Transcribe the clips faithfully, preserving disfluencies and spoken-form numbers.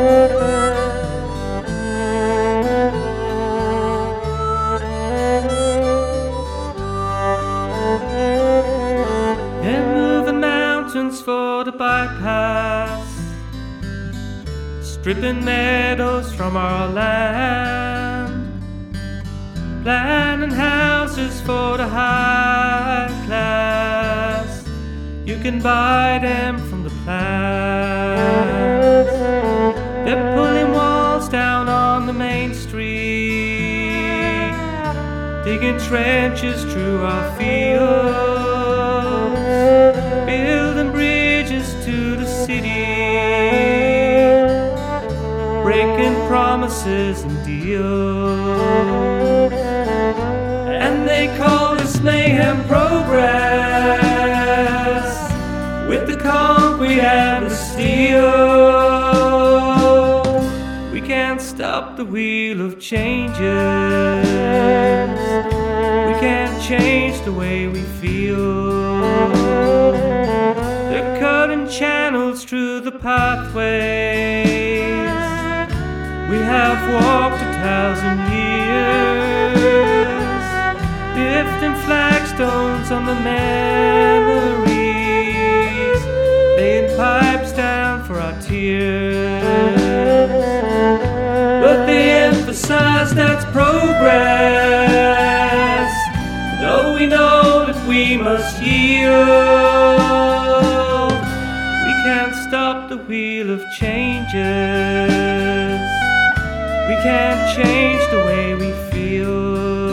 They're moving mountains for the bypass, stripping meadows from our land, planning houses for the high class. You can buy them from the plants. They're pulling walls down on the main street, digging trenches through our fields, building bridges to the city, breaking promises and deals. And they call this mayhem progress, with the concrete and the steel. We can't stop the wheel of changes. We can't change the way we feel. They're cutting channels through the pathways we have walked a thousand years, lifting flagstones on the memories, laying pipes down for our tears. But they emphasize that's progress, though we know that we must yield. We can't stop the wheel of changes. We can't change the way we feel.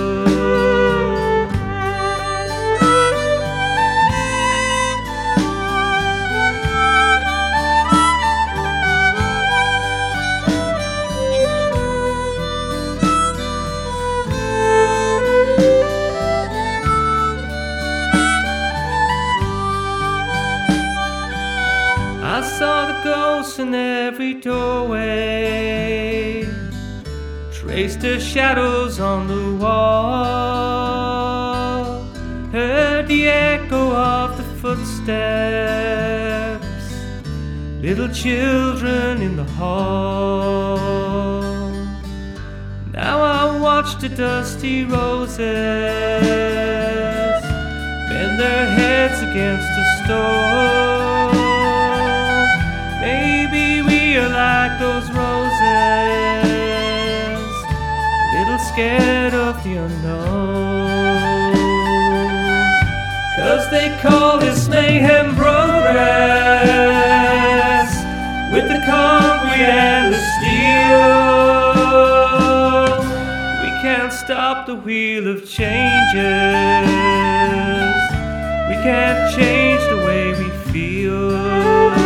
I saw the ghosts in every doorway, traced their shadows on the wall, heard the echo of the footsteps, little children in the hall. Now I watch the dusty roses bend their heads against the stone. Maybe we are like those roses, scared of the unknown, 'cause they call this mayhem progress, with the concrete and the steel. We can't stop the wheel of changes. We can't change the way we feel.